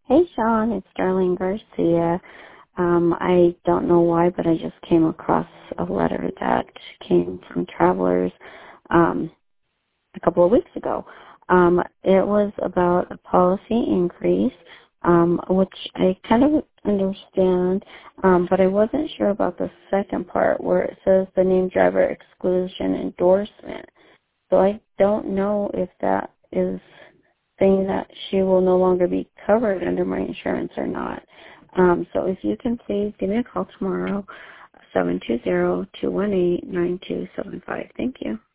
Hey, Sean, it's Darlene Garcia. I don't know why, but I just came across a letter that came from Travelers a couple of weeks ago. It was about a policy increase, which I kind of understand, but I wasn't sure about the second part where it says the named driver exclusion endorsement. So I don't know if that is saying that she will no longer be covered under my insurance or not. So if you can please give me a call tomorrow, 720-218-9275. Thank you.